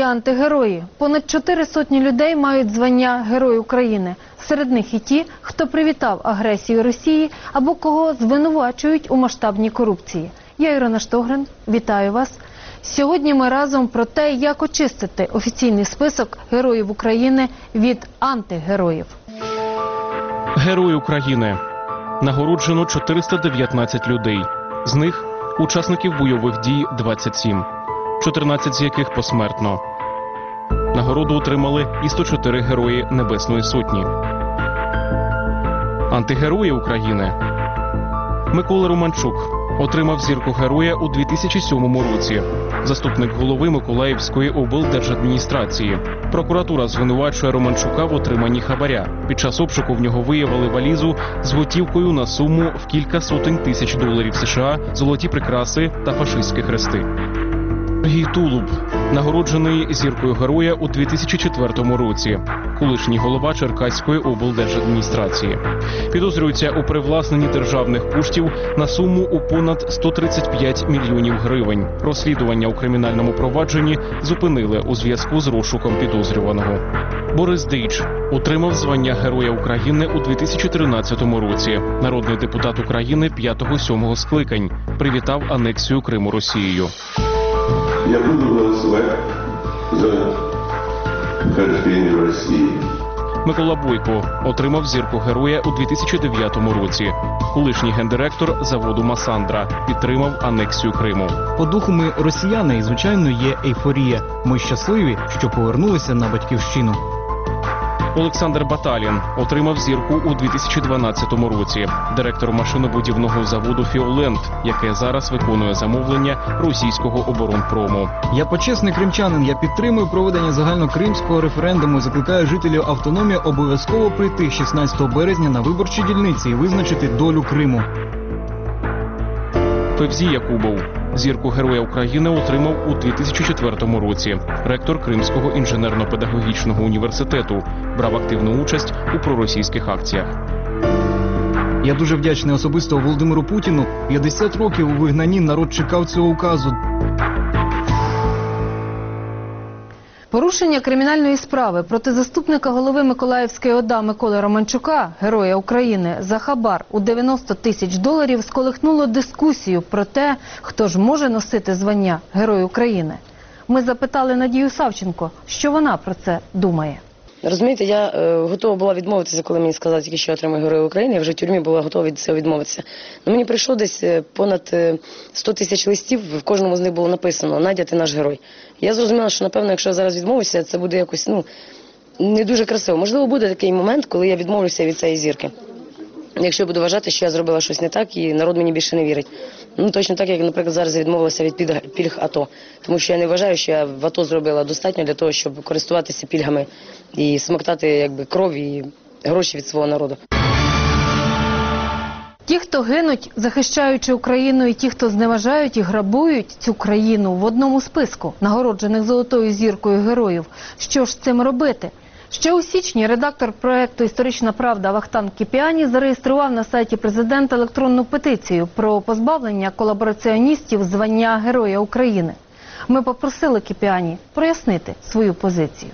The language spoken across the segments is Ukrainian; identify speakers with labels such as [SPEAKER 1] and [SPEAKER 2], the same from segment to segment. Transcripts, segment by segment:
[SPEAKER 1] антигерої. Понад 400 людей мають звання Герой України. Серед них і ті, хто привітав агресію Росії або кого звинувачують у масштабній корупції. Я Ірина Штогрин, вітаю вас. Сьогодні ми разом про те, як очистити офіційний список Героїв України від антигероїв.
[SPEAKER 2] Герой України. Нагороджено 419 людей. З них учасників бойових дій 27, 14 з яких посмертно. Нагороду отримали і 104 герої Небесної Сотні. Антигерої України. Микола Романчук отримав зірку героя у 2007 році. Заступник голови Миколаївської облдержадміністрації. Прокуратура звинувачує Романчука в отриманні хабаря. Під час обшуку в нього виявили валізу з готівкою на суму в кілька сотень тисяч доларів США, золоті прикраси та фашистські хрести. Сергій Тулуб нагороджений зіркою героя у 2004 році. Колишній голова Черкаської облдержадміністрації. Підозрюється у привласненні державних коштів на суму у понад 135 мільйонів гривень. Розслідування у кримінальному провадженні зупинили у зв'язку з розшуком підозрюваного. Борис Дейч отримав звання Героя України у 2013 році. Народний депутат України 5-7 скликань. Привітав анексію Криму Росією.
[SPEAKER 3] Я буду голосовать за вхождение в Россию.
[SPEAKER 2] Микола Бойко отримав зірку героя у 2009 році. Колишній гендиректор заводу «Масандра» підтримав анексію Криму.
[SPEAKER 4] По духу ми росіяни і, звичайно, є ейфорія. Ми щасливі, що повернулися на батьківщину.
[SPEAKER 2] Олександр Баталін отримав зірку у 2012 році. Директор машинобудівного заводу «Фіолент», яке зараз виконує замовлення російського оборонпрому.
[SPEAKER 4] Я почесний кримчанин, я підтримую проведення загальнокримського референдуму і закликаю жителів автономії обов'язково прийти 16 березня на виборчі дільниці і визначити долю Криму.
[SPEAKER 2] Февзі Якубов зірку Героя України отримав у 2004 році. Ректор Кримського інженерно-педагогічного університету. Брав активну участь у проросійських акціях.
[SPEAKER 4] Я дуже вдячний особисто Володимиру Путіну. 50 років у вигнанні народ чекав цього указу.
[SPEAKER 1] Порушення кримінальної справи проти заступника голови Миколаївської ОДА Миколи Романчука, Героя України, за хабар у 90 тисяч доларів сколихнуло дискусію про те, хто ж може носити звання Герой України. Ми запитали Надію Савченко, що вона про це думає.
[SPEAKER 5] Розумієте, я готова була відмовитися, коли мені сказали, тільки що отримаю Героя України. Я вже в тюрмі була готова від цього відмовитися. Но мені прийшло десь понад 100 тисяч листів, в кожному з них було написано «Надя, ти наш герой». Я зрозуміла, що, напевно, якщо я зараз відмовлюся, це буде якось, не дуже красиво. Можливо, буде такий момент, коли я відмовлюся від цієї зірки. Якщо я буду вважати, що я зробила щось не так і народ мені більше не вірить. Точно так, як, наприклад, зараз я відмовилася від пільг АТО. Тому що я не вважаю, що я в АТО зробила достатньо для того, щоб користуватися пільгами і смоктати кров і гроші від свого народу.
[SPEAKER 1] Ті, хто гинуть, захищаючи Україну, і ті, хто зневажають і грабують цю країну в одному списку, нагороджених золотою зіркою героїв. Що ж з цим робити? Ще у січні редактор проєкту «Історична правда» Вахтанг Кіпіані зареєстрував на сайті президента електронну петицію про позбавлення колабораціоністів звання Героя України. Ми попросили Кіпіані прояснити свою позицію.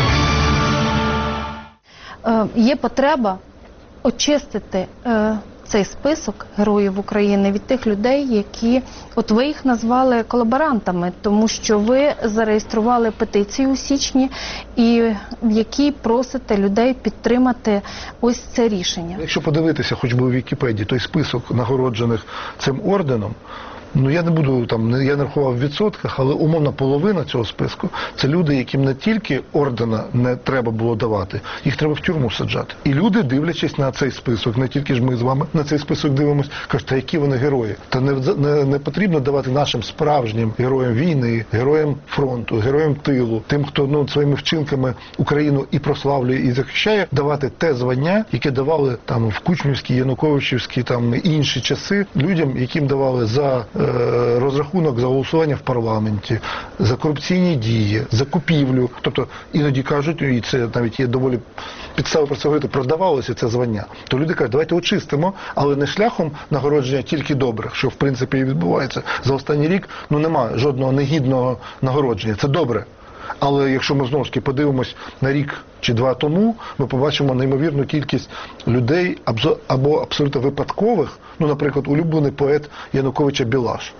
[SPEAKER 1] Є потреба очистити цей список Героїв України від тих людей, які, от ви їх назвали колаборантами, тому що ви зареєстрували петицію у січні, і в якій просите людей підтримати ось це рішення.
[SPEAKER 6] Якщо подивитися хоч би у Вікіпедії той список нагороджених цим орденом, я не буду я не рахував в відсотках, але умовно половина цього списку – це люди, яким не тільки ордена не треба було давати, їх треба в тюрму саджати. І люди, дивлячись на цей список, не тільки ж ми з вами на цей список дивимося, кажуть, та які вони герої. Та не потрібно давати нашим справжнім героям війни, героям фронту, героям тилу, тим, хто своїми вчинками Україну і прославлює, і захищає, давати те звання, яке давали в Кучмівські, Януковичівські, інші часи людям, яким давали за розрахунок за голосування в парламенті, за корупційні дії, за купівлю. Тобто іноді кажуть, і це навіть є доволі підстави про це говорити, продавалося це звання. То люди кажуть, давайте очистимо, але не шляхом нагородження тільки добрих, що в принципі і відбувається. За останній рік немає жодного негідного нагородження. Це добре. Але якщо ми знову ж таки подивимось на рік чи два тому, ми побачимо неймовірну кількість людей або абсолютно випадкових, наприклад, улюблений поет Януковича Білаш.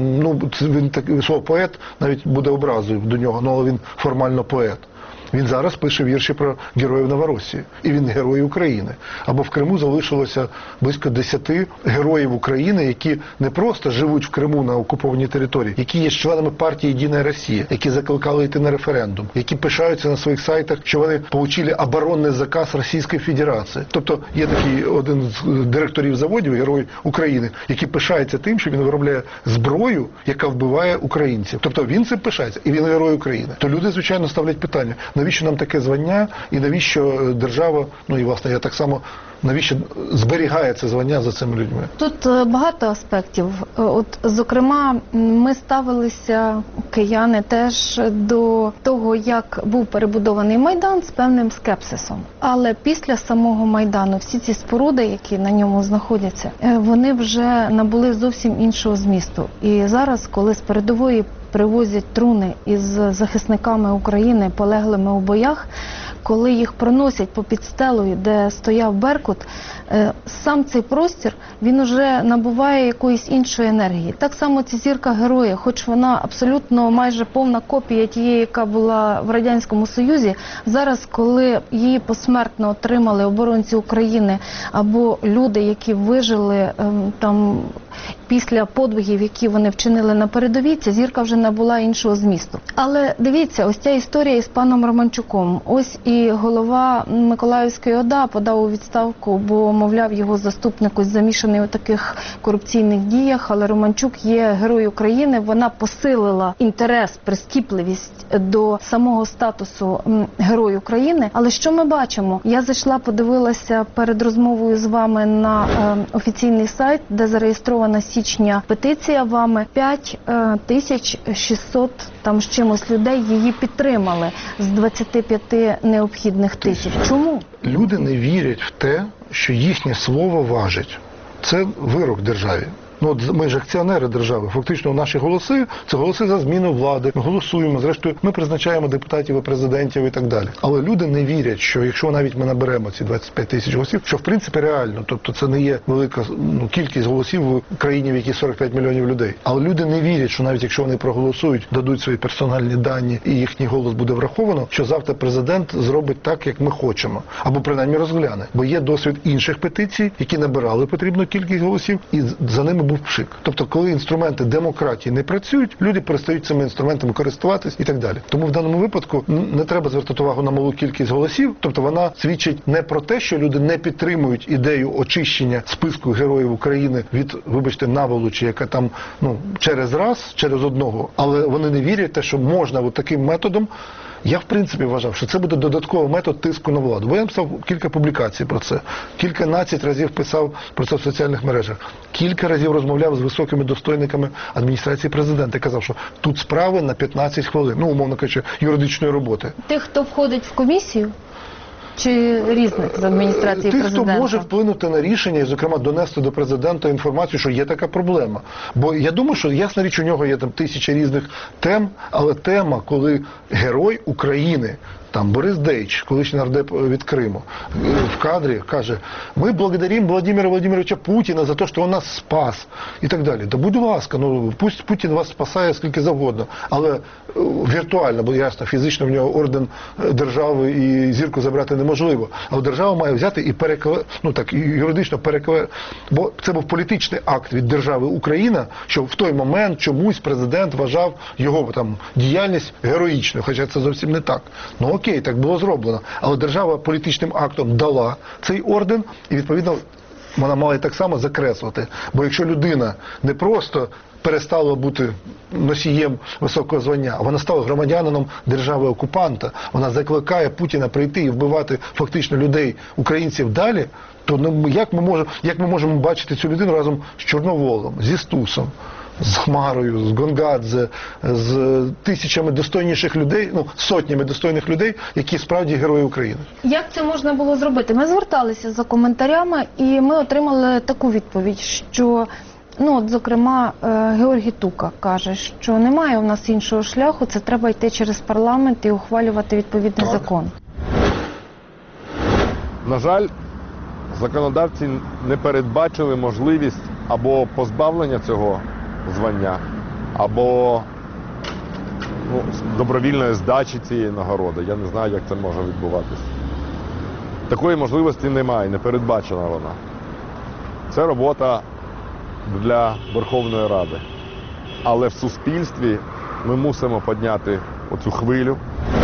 [SPEAKER 6] Він такий слово поет навіть буде образою до нього, але він формально поет. Він зараз пише вірші про героїв Новоросії. І він герой України. Або в Криму залишилося близько 10 героїв України, які не просто живуть в Криму на окупованій території, які є членами партії «Єдина Росія», які закликали йти на референдум, які пишаються на своїх сайтах, що вони отримали оборонний заказ Російської Федерації. Тобто є такий один з директорів заводів, герой України, який пишається тим, що він виробляє зброю, яка вбиває українців. Тобто він цим пишається, і він герой України. То люди, звичайно, ставлять питання, навіщо нам таке звання, і навіщо держава, і власне я так само, навіщо зберігає це звання за цими людьми?
[SPEAKER 1] Тут багато аспектів. Зокрема, ми ставилися, кияни, теж до того, як був перебудований Майдан, з певним скепсисом. Але після самого Майдану всі ці споруди, які на ньому знаходяться, вони вже набули зовсім іншого змісту. І зараз, коли з передової привозять труни із захисниками України, полеглими у боях, коли їх проносять попід стелею, де стояв Беркут, сам цей простір, він уже набуває якоїсь іншої енергії. Так само ця зірка героя, хоч вона абсолютно майже повна копія тієї, яка була в Радянському Союзі, зараз, коли її посмертно отримали оборонці України або люди, які вижили там після подвигів, які вони вчинили на передовій, ця зірка вже набула іншого змісту. Але дивіться, ось ця історія із паном Романчуком. Ось і голова Миколаївської ОДА подав у відставку, бо, мовляв, його заступник ось замішаний у таких корупційних діях, але Романчук є герой України, вона посилила інтерес, прискіпливість до самого статусу Герой України. Але що ми бачимо? Я зайшла, подивилася перед розмовою з вами на офіційний сайт, де зареєстрована з січня петиція вами. 5600 там з чимось людей її підтримали з 25 необхідних тисяч. Чому?
[SPEAKER 6] Люди не вірять в те, що їхнє слово важить. Це вирок державі. Ми ж акціонери держави. Фактично наші голоси – це голоси за зміну влади. Ми голосуємо, зрештою, ми призначаємо депутатів і президентів і так далі. Але люди не вірять, що якщо навіть ми наберемо ці 25 тисяч голосів, що в принципі реально, тобто це не є велика кількість голосів в країні, в якій 45 мільйонів людей. Але люди не вірять, що навіть якщо вони проголосують, дадуть свої персональні дані і їхній голос буде враховано, що завтра президент зробить так, як ми хочемо. Або принаймні розгляне. Бо є досвід інших петицій, які набирали потрібну кількість голосів, і за ними був пшик. Тобто, коли інструменти демократії не працюють, люди перестають цими інструментами користуватись і так далі. Тому в даному випадку не треба звертати увагу на малу кількість голосів, тобто вона свідчить не про те, що люди не підтримують ідею очищення списку героїв України від, вибачте, наволочі, яка там, через одного, але вони не вірять в те, що можна таким методом. Я, в принципі, вважав, що це буде додатковий метод тиску на владу. Бо я написав кілька публікацій про це. Кільканадцять разів писав про це в соціальних мережах. Кілька разів розмовляв з високими достойниками адміністрації президента. Казав, що тут справи на 15 хвилин. Умовно кажучи, юридичної роботи.
[SPEAKER 1] Тих, хто входить в комісію? Чи різних з адміністрації президента?
[SPEAKER 6] Тих, хто може вплинути на рішення і, зокрема, донести до президента інформацію, що є така проблема. Бо я думаю, що, ясна річ, у нього є там тисяча різних тем, але тема, коли герой України, там Борис Дейч, колишній нардеп від Криму, в кадрі каже: ми благодаримо Владимира Владимировича Путіна за те, що він нас спас, і так далі. Да будь ласка, пусть Путін вас спасає скільки завгодно, але віртуально, бо ясно, фізично в нього орден держави і зірку забрати неможливо. Але держава має взяти і юридично перекласти, бо це був політичний акт від держави Україна, що в той момент чомусь президент вважав його там діяльність героїчною, хоча це зовсім не так. Окей, так було зроблено. Але держава політичним актом дала цей орден, і, відповідно, вона мала і так само закреслити. Бо якщо людина не просто перестала бути носієм високого звання, а вона стала громадянином держави-окупанта, вона закликає Путіна прийти і вбивати фактично людей, українців далі, то як ми можемо бачити цю людину разом з Чорноволом, зі Стусом, з Хмарою, з Гонгадзе, з тисячами достойніших людей, сотнями достойних людей, які справді герої України.
[SPEAKER 1] Як це можна було зробити? Ми зверталися за коментарями, і ми отримали таку відповідь, що Ну, от, зокрема, Георгій Тука каже, що немає у нас іншого шляху, це треба йти через парламент і ухвалювати відповідний закон.
[SPEAKER 7] На жаль, законодавці не передбачили можливість або позбавлення цього звання, або добровільної здачі цієї нагороди. Я не знаю, як це може відбуватися. Такої можливості немає, не передбачена вона. Це робота для Верховної Ради. Але в суспільстві ми мусимо підняти оцю хвилю.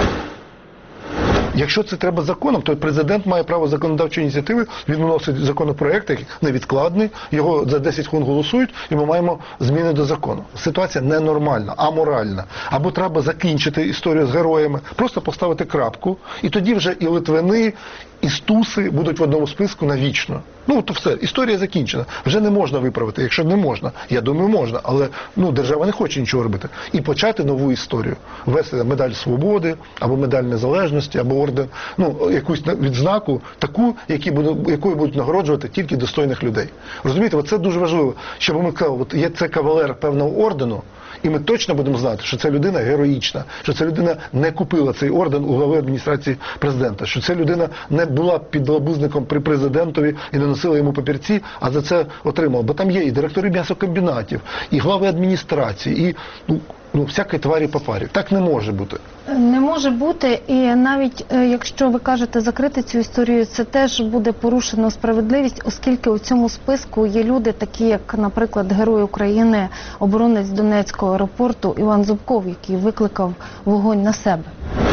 [SPEAKER 6] Якщо це треба законом, то президент має право законодавчої ініціативи, він вносить законопроект, який невідкладний, його за 10 хвилин голосують, і ми маємо зміни до закону. Ситуація ненормальна, аморальна. Або треба закінчити історію з героями, просто поставити крапку, і тоді вже і Литвини, і Стуси будуть в одному списку навічно. Ну, то все, історія закінчена. Вже не можна виправити. Якщо не можна, я думаю, можна, але держава не хоче нічого робити. І почати нову історію. Ввести медаль свободи, або медаль незалежності, або орден, якусь відзнаку, таку, якою будуть нагороджувати тільки достойних людей. Розумієте, це дуже важливо, щоб ми казали, є це кавалер певного ордену, і ми точно будемо знати, що ця людина героїчна, що ця людина не купила цей орден у глави адміністрації президента, що ця людина не була підлабузником при президентові і не носила йому папірці, а за це отримала. Бо там є і директори м'ясокомбінатів, і глави адміністрації, і всякі тварі по парі. Так не може бути.
[SPEAKER 1] Не може бути, і навіть якщо ви кажете закрити цю історію, це теж буде порушено справедливість, оскільки у цьому списку є люди такі, як, наприклад, Герой України, оборонець Донецького аеропорту Іван Зубков, який викликав вогонь на себе.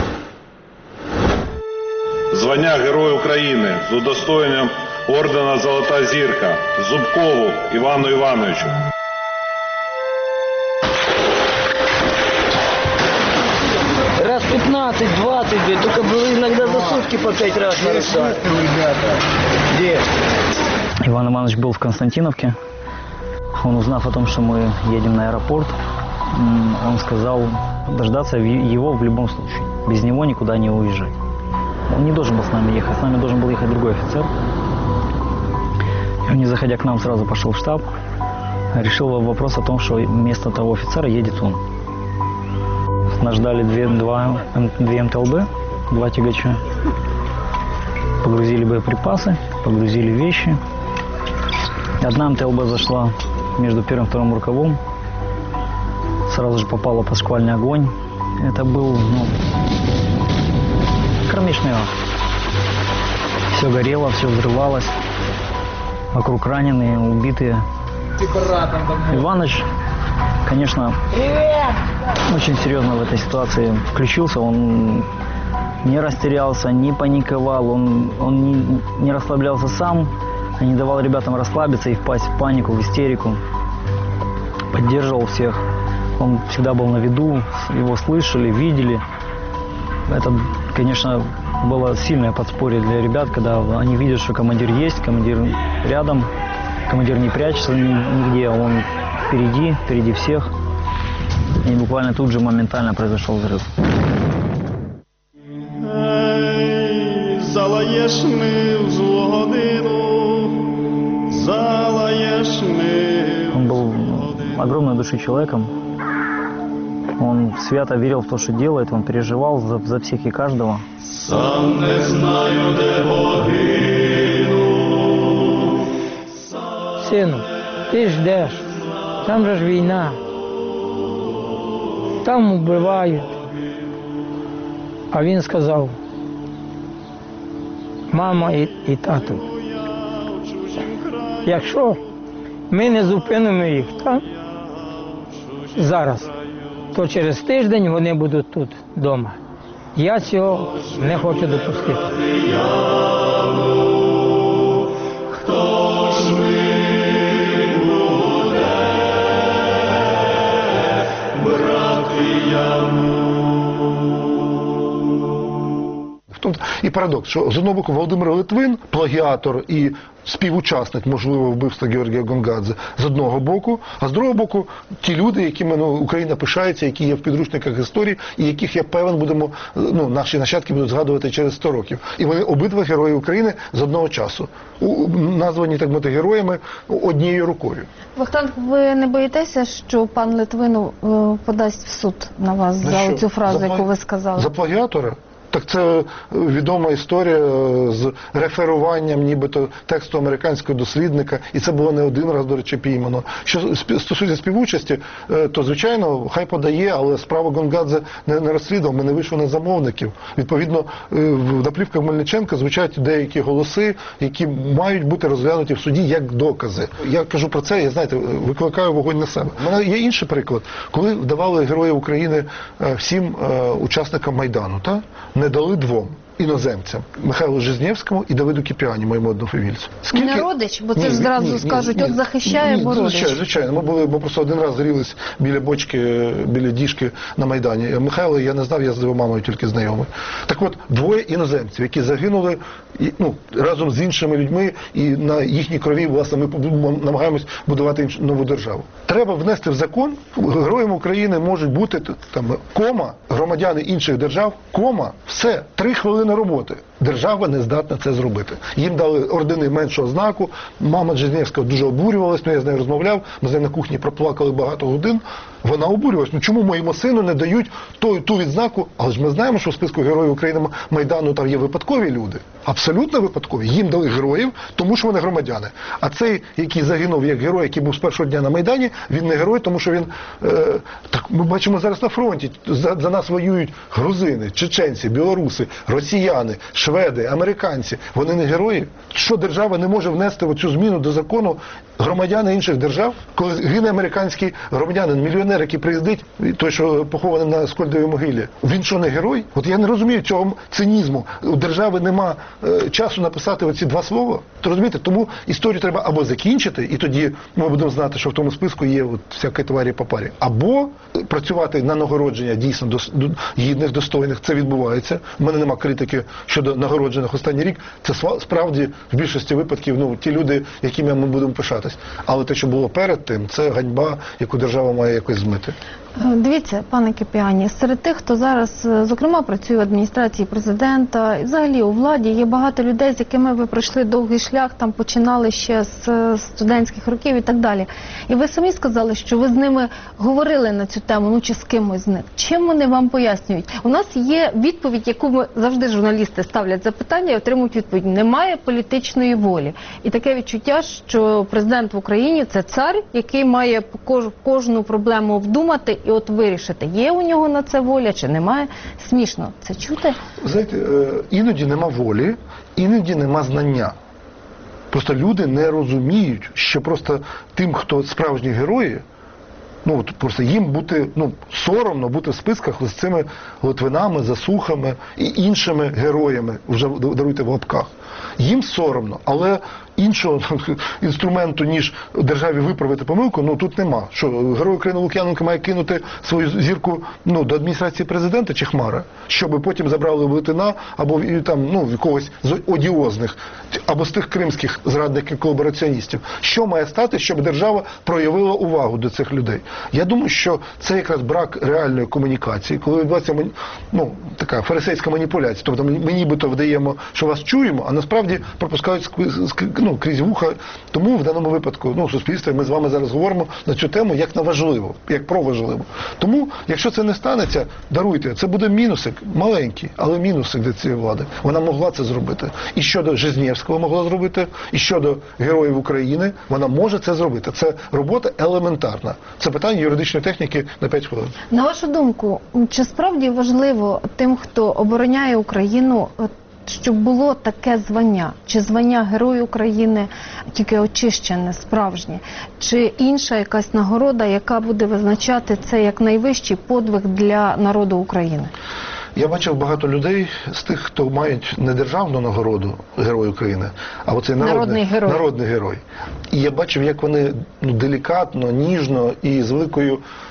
[SPEAKER 8] Звання Герой України з удостоєнням ордена «Золота зірка» Зубкову Івану Івановичу.
[SPEAKER 9] Раз 15-20, только было иногда за сутки по 5 раз нарушали. Где?
[SPEAKER 10] Иван Иванович был в Константиновке. Он, узнав о том, что мы едем на аэропорт, он сказал дождаться его в любом случае. Без него никуда не уезжать. Он не должен был с нами ехать. С нами должен был ехать другой офицер. И он, не заходя к нам, сразу пошел в штаб. Решил вопрос о том, что вместо того офицера едет он. Нас ждали две МТЛБ, 2 тягача. Погрузили боеприпасы, погрузили вещи. Одна МТЛБ зашла между первым и вторым рукавом. Сразу же попала под шквальный огонь. Это был, кромешный ад. Все горело, все взрывалось. Вокруг раненые, убитые. Иваныч, конечно, очень серьезно в этой ситуации включился. Он не растерялся, не паниковал, он не расслаблялся сам, не давал ребятам расслабиться и впасть в панику, в истерику. Поддерживал всех. Он всегда был на виду, его слышали, видели. Это, конечно, было сильное подспорье для ребят, когда они видят, что командир есть, командир рядом, командир не прячется нигде, он впереди всех. И буквально тут же моментально произошел взрыв. Он был огромной души человеком. Он свято верил в то, что делает, он переживал за всех и каждого.
[SPEAKER 11] Сам не знаю, де погину.
[SPEAKER 9] Сину, ти ждеш, там же ж війна. Там вбивають. А він сказав, мама і тату, якщо ми не зупинимо їх там, зараз, то через тиждень вони будуть тут, вдома. Я цього не хочу допустити.
[SPEAKER 6] І парадокс, що з одного боку Володимир Литвин, плагіатор і співучасник, можливо, вбивства Георгія Гонгадзе, з одного боку, а з другого боку ті люди, якими Україна пишається, які є в підручниках історії, і яких, я певен, будемо, наші нащадки будуть згадувати через 100 років. І вони обидва герої України з одного часу, названі, так мовити, героями однією рукою.
[SPEAKER 1] Вахтанг, ви не боїтеся, що пан Литвин подасть в суд на вас за цю фразу, яку ви сказали?
[SPEAKER 6] За плагіатора? Так це відома історія з реферуванням нібито тексту американського дослідника, і це було не один раз, до речі, піймано. Що стосується співучасті, то, звичайно, хай подає, але справу Гонгадзе не розслідував, ми не вийшли на замовників. Відповідно, на плівках Мельниченка звучать деякі голоси, які мають бути розглянуті в суді як докази. Я кажу про це, я, знаєте, викликаю вогонь на себе. У мене є інший приклад. Коли давали Героїв України всім учасникам Майдану, не дали двом іноземцям – Михайлу Жизнєвському і Давиду Кіпіані, моєму однофамільцю.
[SPEAKER 1] Не родич? Бо це ж зразу скажуть, от захищає, бо родич.
[SPEAKER 6] Звичайно. Ми просто один раз зрілись біля бочки, біля діжки на Майдані. Михайла я не знав, я з його мамою тільки знайомий. Так от, двоє іноземців, які загинули разом з іншими людьми, і на їхній крові, власне, ми намагаємось будувати нову державу. Треба внести в закон, героями України можуть бути кома, громадяни інших держав, кома, все, 3 хвилини роботи. Держава не здатна це зробити. Їм дали ордени меншого знаку, мама Жизнєвська дуже обурювалась, я з нею розмовляв, ми з нею на кухні проплакали багато годин. Вона обурювалась, чому моєму сину не дають ту відзнаку, але ж ми знаємо, що в списку Героїв України Майдану там є випадкові люди. Абсолютно випадкові. Їм дали героїв, тому що вони громадяни. А цей, який загинув як герой, який був з першого дня на Майдані, він не герой, тому що він... Так ми бачимо зараз на фронті, за нас воюють грузини, чеченці, білоруси, росіяни, шведи, американці. Вони не герої? Що держава не може внести оцю зміну до закону громадяни інших держав? Коли гине американський громадянин, мільйонер, який приїздить, той, що похований на Скольдовій могилі, він що, не герой? От я не розумію цього цинізму. У держави нема часу написати оці 2 слова. То розумієте, тому історію треба або закінчити, і тоді ми будемо знати, що в тому списку є всякі товарі по парі, або працювати на нагородження дійсно гідних, достойних. Це відбувається. У мене нема критики щодо нагороджених останній рік. Це справді в більшості випадків ті люди, якими ми будемо пишатись. Але те, що було перед тим, це ганьба, яку держава має якось змити.
[SPEAKER 1] Дивіться, пане Кіпіані, серед тих, хто зараз, зокрема, працює в адміністрації президента, і взагалі у владі, є багато людей, з якими ви пройшли довгий шлях, там починали ще з студентських років і так далі. І ви самі сказали, що ви з ними говорили на цю тему, чи з кимось з них. Чим вони вам пояснюють? У нас є відповідь, яку ми завжди журналісти ставлять запитання і отримують відповідь. Немає політичної волі. І таке відчуття, що президент в Україні – це цар, який має кожну проблему вдумати і от вирішити, є у нього на це воля чи немає. Смішно це чути?
[SPEAKER 6] Знаєте, іноді нема волі, іноді нема знання. Просто люди не розуміють, що просто тим, хто справжні герої, просто їм бути, соромно бути в списках з цими Литвинами, Засухами і іншими героями, вже даруйте в лапках. Їм соромно, але іншого інструменту, ніж державі виправити помилку, тут нема. Що, Герой України Лук'яненко має кинути свою зірку до адміністрації президента чи Хмара, щоб потім забрали в Литвина або якогось з одіозних, або з тих кримських зрадників-колабораціоністів. Що має стати, щоб держава проявила увагу до цих людей? Я думаю, що це якраз брак реальної комунікації, коли відбувається така фарисейська маніпуляція. Тобто ми нібито вдаємо, що вас чуємо, а насправді пропускають крізь вуха. Тому в даному випадку, в суспільстві ми з вами зараз говоримо на цю тему як на важливу, як про важливу. Тому, якщо це не станеться, даруйте, це буде мінусик, маленький, але мінусик для цієї влади. Вона могла це зробити. І щодо Жизнєвського могла зробити, і щодо Героїв України, вона може це зробити. Це робота елементарна. Це питання юридичної техніки на 5 хвилин.
[SPEAKER 1] На вашу думку, чи справді важливо тим, хто обороняє Україну, щоб було таке звання? Чи звання Герой України тільки очищене, справжнє? Чи інша якась нагорода, яка буде визначати це як найвищий подвиг для народу України?
[SPEAKER 6] Я бачив багато людей з тих, хто мають не державну нагороду Герой України, а оцей народний герой. І я бачив, як вони делікатно, ніжно і з великою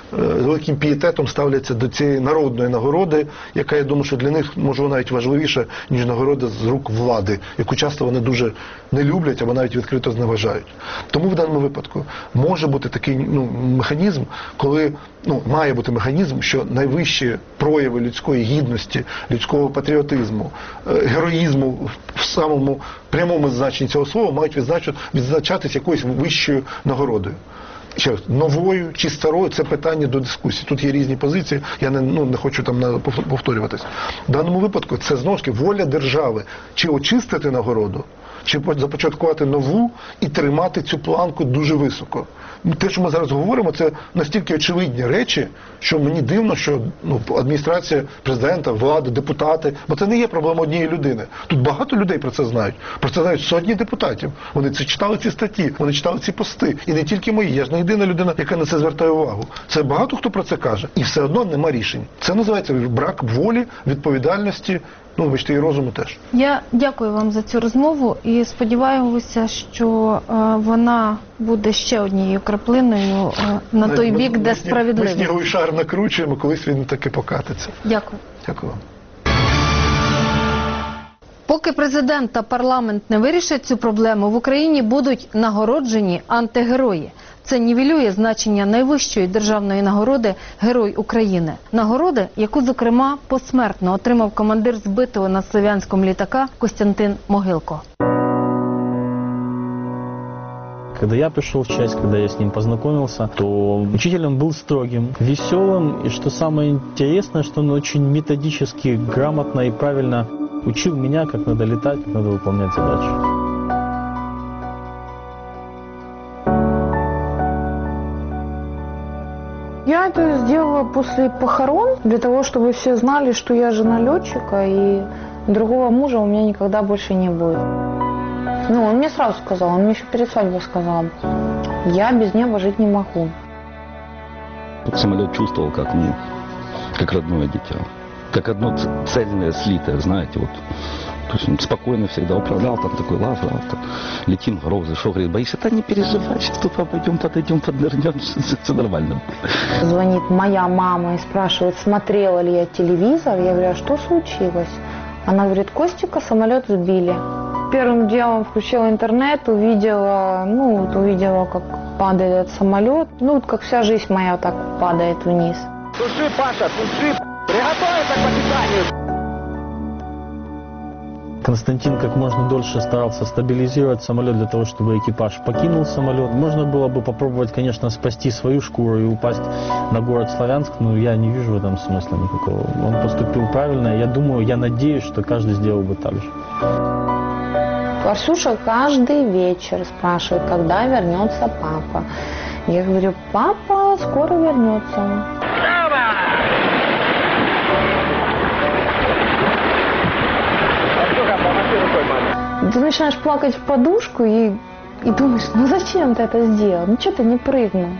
[SPEAKER 6] з великим пієтетом ставляться до цієї народної нагороди, яка, я думаю, що для них, може, навіть важливіша, ніж нагорода з рук влади, яку часто вони дуже не люблять, або навіть відкрито зневажають. Тому в даному випадку може бути такий механізм, коли має бути механізм, що найвищі прояви людської гідності, людського патріотизму, героїзму в самому прямому значенні цього слова мають відзначатись якоюсь вищою нагородою. Ще раз, новою чи старою – це питання до дискусії. Тут є різні позиції, я не хочу там повторюватись. В даному випадку це, знову ж таки, воля держави. Чи очистити нагороду, чи започаткувати нову і тримати цю планку дуже високо. Те, що ми зараз говоримо, це настільки очевидні речі, що мені дивно, що адміністрація президента, влада, депутати, бо це не є проблема однієї людини. Тут багато людей про це знають. Про це знають сотні депутатів. Вони читали ці статті, вони читали ці пости. І не тільки мої. Я ж не єдина людина, яка на це звертає увагу. Це багато хто про це каже. І все одно нема рішень. Це називається брак волі, відповідальності, вибачте, і розуму теж.
[SPEAKER 1] Я дякую вам за цю розмову і сподіваємося, що вона буде ще однією краплиною на той бік, де справедливість.
[SPEAKER 6] Ми сніговий шар накручуємо, колись він таки покатиться.
[SPEAKER 1] Дякую.
[SPEAKER 6] Дякую вам.
[SPEAKER 1] Поки президент та парламент не вирішать цю проблему, в Україні будуть нагороджені антигерої. Це нівелює значення найвищої державної нагороди «Герой України». Нагороди, яку, зокрема, посмертно отримав командир збитого над Слов'янськом літака Костянтин Могилко.
[SPEAKER 10] Когда я пришел в часть, когда я с ним познакомился, то учитель он был строгим, веселым, и что самое интересное, что он очень методически, грамотно и правильно учил меня, как надо летать, как надо выполнять задачи.
[SPEAKER 12] Я это сделала после похорон, для того, чтобы все знали, что я жена летчика, и другого мужа у меня никогда больше не будет. Он мне сразу сказал, он мне еще перед свадьбой сказал, я без неба жить не могу.
[SPEAKER 13] Самолет чувствовал как родное дитя, как одно цельное, слитое, знаете, вот. То есть он спокойно всегда управлял, там такой лазер, летим, грозы, что говорит, боишься, не переживай, сейчас тут подойдем, поднырнем, все нормально.
[SPEAKER 12] Звонит моя мама и спрашивает, смотрела ли я телевизор, я говорю, а что случилось? Она говорит, Костика самолет сбили. Первым делом включила интернет, увидела, как падает этот самолет. Как вся жизнь моя так падает вниз.
[SPEAKER 9] Туши, Паша, туши! Приготовиться к попитанию!
[SPEAKER 10] Константин как можно дольше старался стабилизировать самолет для того, чтобы экипаж покинул самолет. Можно было бы попробовать, конечно, спасти свою шкуру и упасть на город Славянск, но я не вижу в этом смысла никакого. Он поступил правильно, я надеюсь, что каждый сделал бы так же.
[SPEAKER 12] Арсюша каждый вечер спрашивает, когда вернется папа. Я говорю, папа скоро вернется. Ты начинаешь плакать в подушку и думаешь, зачем ты это сделал? Чего ты не прыгнул?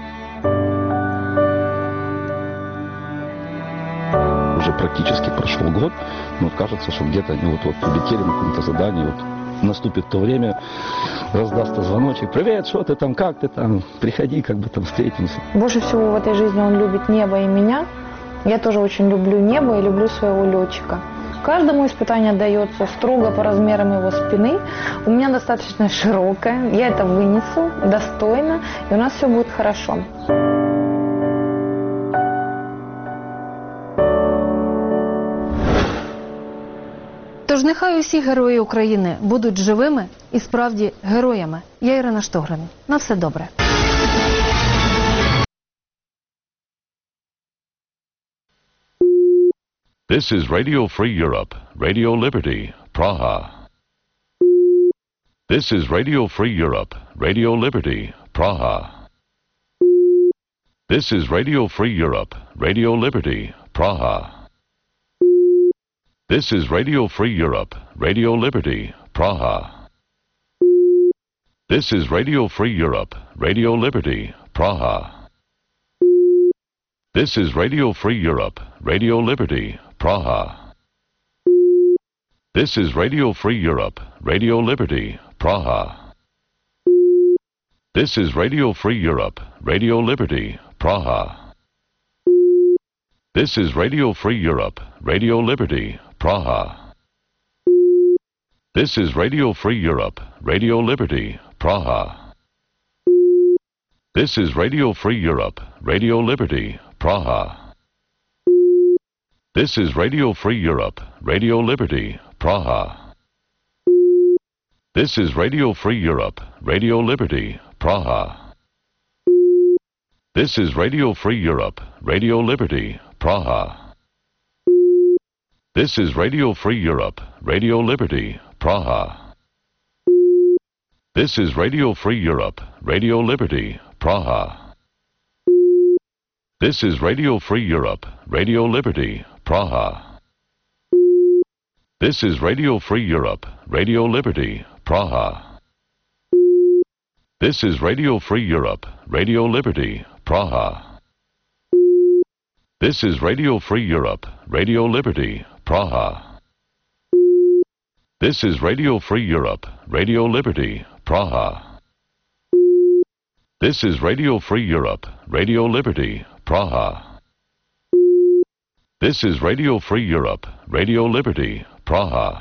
[SPEAKER 13] Уже практически прошел год, но кажется, что где-то они вот улетели на каком-то задании, наступит то время, раздастся звоночек, привет, что ты там, как ты там, приходи, встретимся.
[SPEAKER 12] Больше всего в этой жизни он любит небо и меня. Я тоже очень люблю небо и люблю своего летчика. Каждому испытание дается строго по размерам его спины. У меня достаточно широкая, я это вынесу достойно, и у нас все будет хорошо.
[SPEAKER 1] Тож нехай усі герої України будуть живими і справді героями. Я Ірина Штогрин. На все добре.
[SPEAKER 14] This is Radio Free Europe, Radio Liberty, Praha. This is Radio Free Europe, Radio Liberty, Praha. This is Radio Free Europe, Radio Liberty, Praha. This is Radio Free Europe, Radio Liberty, Praha. This is Radio Free Europe, Radio Liberty, Praha. This is Radio Free Europe, Radio Liberty, Praha. This is Radio Free Europe, Radio Liberty, Praha. This is Radio Free Europe, Radio Liberty, Praha. This is Radio Free Europe, Radio Liberty, Praha. This is Radio Free Europe, Radio Liberty, Praha. This is Radio Free Europe, Radio Liberty, Praha. This is Radio Free Europe, Radio Liberty, Praha. This is Radio Free Europe, Radio Liberty, Praha. This is Radio Free Europe, Radio Liberty, Praha. This is Radio Free Europe, Radio Liberty, Praha. This is Radio Free Europe, Radio Liberty, Praha. This is Radio Free Europe, Radio Liberty, Praha. This is Radio Free Europe, Radio Liberty, Praha. This is Radio Free Europe, Radio Liberty, Praha. This is Radio Free Europe, Radio Liberty, Praha. This is Radio Free Europe, Radio Liberty, Praha. This is Radio Free Europe, Radio Liberty, Praha. This is Radio Free Europe, Radio Liberty, Praha.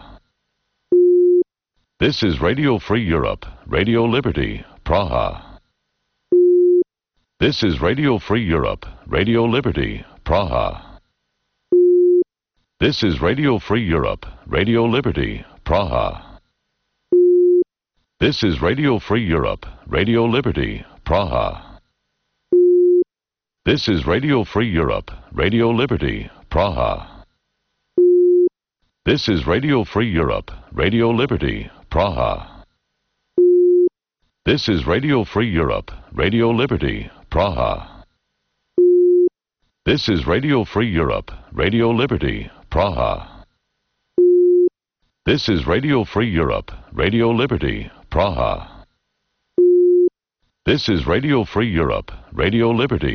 [SPEAKER 14] This is Radio Free Europe, Radio Liberty, Praha. This is Radio Free Europe, Radio Liberty, Praha. This is Radio Free Europe, Radio Liberty, Praha. This is Radio Free Europe, Radio Liberty, Praha. This is Radio Free Europe, Radio Liberty, Praha. This is Radio Free Europe, Radio Liberty, Praha. This is Radio Free Europe, Radio Liberty, Praha. This is Radio Free Europe, Radio Liberty, Praha. This is Radio Free Europe, Radio Liberty, Praha. This is Radio Free Europe, Radio Liberty.